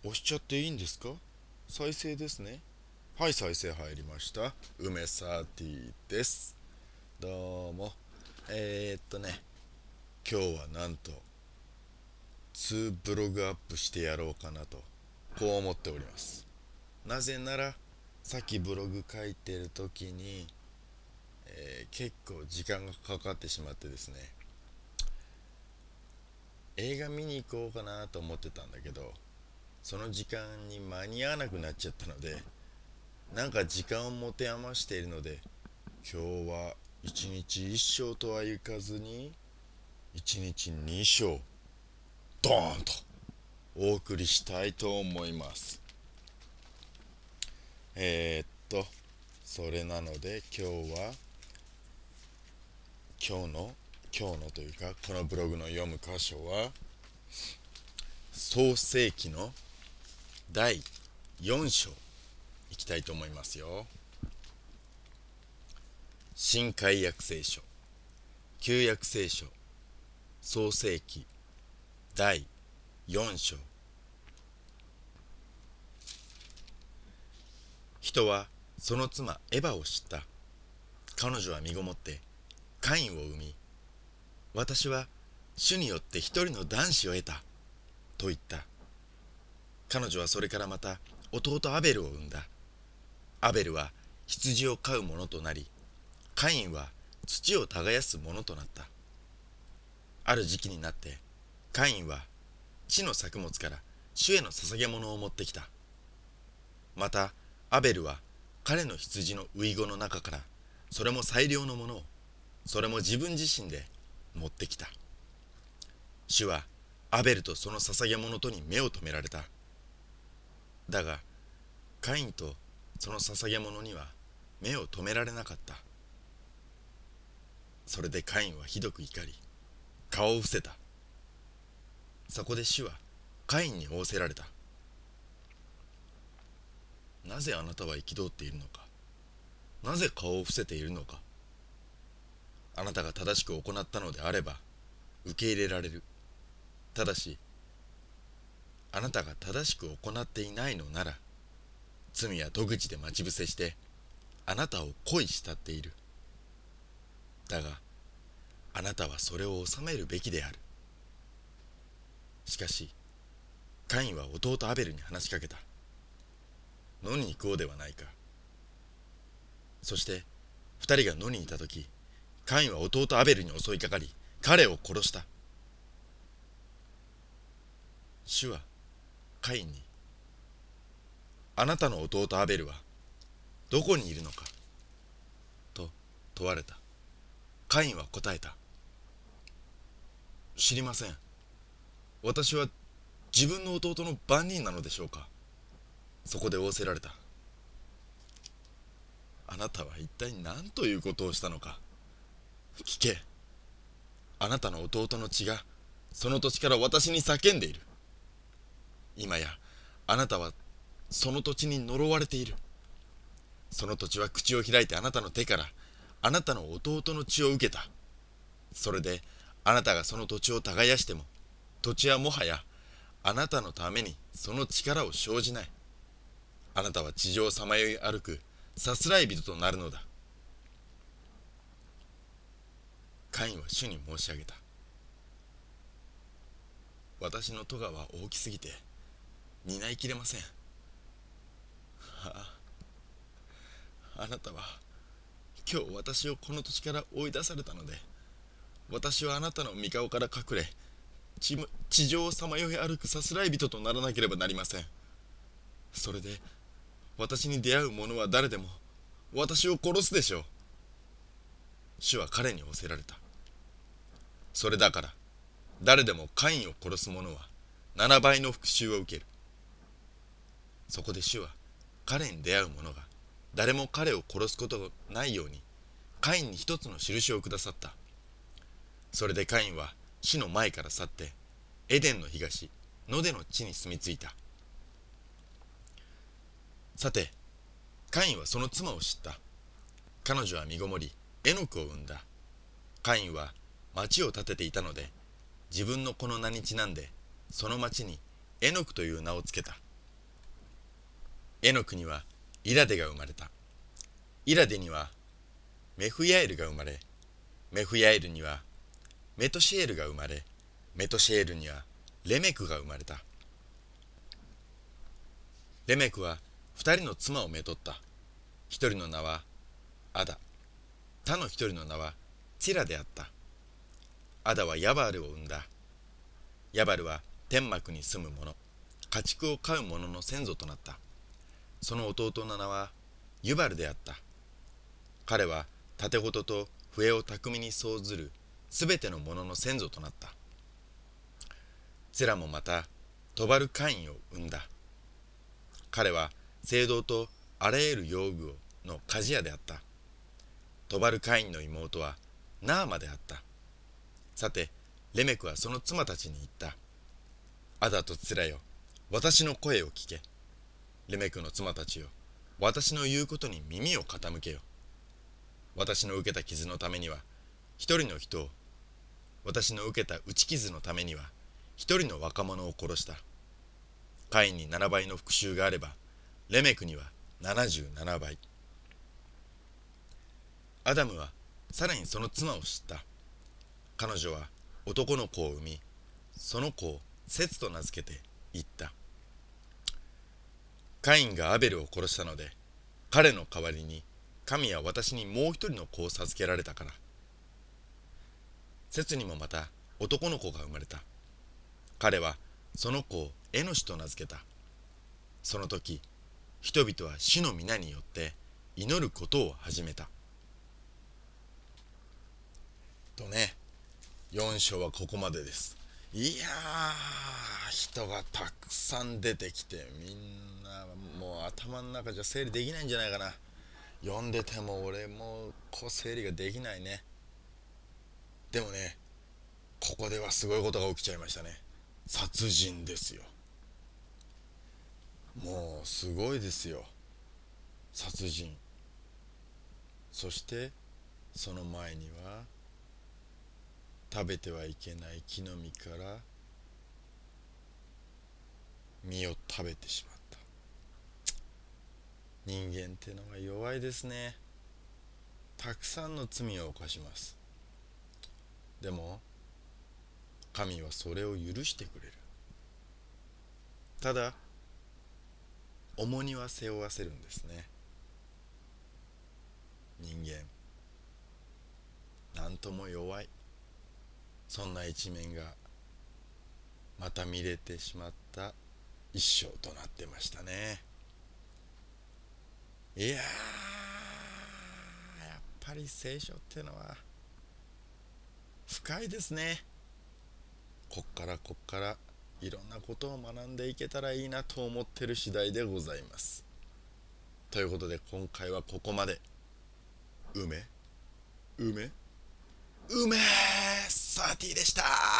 押しちゃっていいんですか？再生ですね。はい、再生入りました。梅サーティです。どうも。今日はなんと2ブログアップしてやろうかなと、こう思っております。なぜなら、さっきブログ書いてる時に、結構時間がかかってしまってですね、映画見に行こうかなと思ってたんだけど、その時間に間に合わなくなっちゃったので、なんか時間を持て余しているので、今日は1日1勝とはいかずに1日2勝ドーンとお送りしたいと思います。えー、っとそれなので今日の今日のというか、このブログの読む箇所は創世記の第4章いきたいと思いますよ。新海約聖書、旧約聖書、創世記第4章。人はその妻エバを知った。彼女は身ごもってカインを産み、私は主によって一人の男子を得たと言った。彼女はそれからまた弟アベルを産んだ。アベルは羊を飼う者となり、カインは土を耕す者となった。ある時期になってカインは地の作物から主への捧げ物を持ってきた。またアベルは彼の羊の遺語の中から、それも最良のものを、それも自分自身で持ってきた。主はアベルとその捧げ物とに目を留められた。だがカインとその捧げ物には目を留められなかった。それでカインはひどく怒り、顔を伏せた。そこで主はカインに仰せられた。なぜあなたは憤っているのか。なぜ顔を伏せているのか。あなたが正しく行ったのであれば受け入れられる。ただしあなたが正しく行っていないのなら、罪は戸口で待ち伏せしてあなたを恋したっている。だがあなたはそれを収めるべきである。しかしカインは弟アベルに話しかけた。野に行こうではないか。そして二人が野にいた時、カインは弟アベルに襲いかかり彼を殺した。主はカインに、あなたの弟アベルはどこにいるのかと問われた。カインは答えた。知りません。私は自分の弟の番人なのでしょうか。そこで仰せられた。あなたは一体何ということをしたのか。聞け。あなたの弟の血がその土地から私に叫んでいる。今やあなたはその土地に呪われている。その土地は口を開いてあなたの手からあなたの弟の血を受けた。それであなたがその土地を耕しても、土地はもはやあなたのためにその力を生じない。あなたは地上をさまよい歩くさすらい人となるのだ。カインは主に申し上げた。私の咎は大きすぎて担いきれません。あなたは今日私をこの土地から追い出されたので、私はあなたの御顔から隠れ、地上をさまよい歩くさすらい人とならなければなりません。それで私に出会う者は誰でも私を殺すでしょう。主は彼に仰せられた。それだから誰でもカインを殺す者は7倍の復讐を受ける。そこで主は彼に出会う者が誰も彼を殺すことがないようにカインに一つの印をくださった。それでカインは主の前から去ってエデンの東ノデの地に住み着いた。さてカインはその妻を知った。彼女は身ごもりエノクを産んだ。カインは町を建てていたので、自分の子の名にちなんでその町にエノクという名をつけた。 エノクにはイラデが生まれた。イラデにはメフヤエルが生まれ、メフヤエルにはメトシエルが生まれ、メトシエルにはレメクが生まれた。レメクは二人の妻をめとった。一人の名はアダ、他の一人の名はチラであった。アダはヤバールを生んだ。ヤバルは天幕に住む者、家畜を飼う者の先祖となった。その弟の名はユバルであった。彼は盾事と笛を巧みに操ずるすべての者の先祖となった。ツラもまたトバルカインを生んだ。彼は聖堂とあらゆる用具の鍛冶屋であった。トバルカインの妹はナーマであった。さて、レメクはその妻たちに言った。アダとツラよ、私の声を聞け。レメクの妻たちよ、私の言うことに耳を傾けよ。私の受けた傷のためには一人の人を、私の受けた打ち傷のためには一人の若者を殺した。カインに7倍の復讐があれば、レメクには77倍。アダムはさらにその妻を知った。彼女は男の子を産み、その子をセツと名付けて言った。カインがアベルを殺したので、彼の代わりに神は私にもう一人の子を授けられたから。セツにもまた男の子が生まれた。彼はその子をエノシと名付けた。その時、人々は主の皆によって祈ることを始めた。とね、4章はここまでです。いやー、人がたくさん出てきて、みんなもう頭の中じゃ整理できないんじゃないかな。読んでても俺もこう整理ができないね。でもね、ここではすごいことが起きちゃいましたね。殺人ですよ。もうすごいですよ。殺人。そしてその前には食べてはいけない木の実から実を食べてしまった。人間ってのは弱いですね。たくさんの罪を犯します。でも神はそれを許してくれる。ただ重荷は背負わせるんですね。人間なんとも弱い、そんな一面がまた見れてしまった一生となってましたね。いやー、やっぱり聖書ってのは深いですね。こっからいろんなことを学んでいけたらいいなと思ってる次第でございます。ということで今回はここまで。梅サーティでした。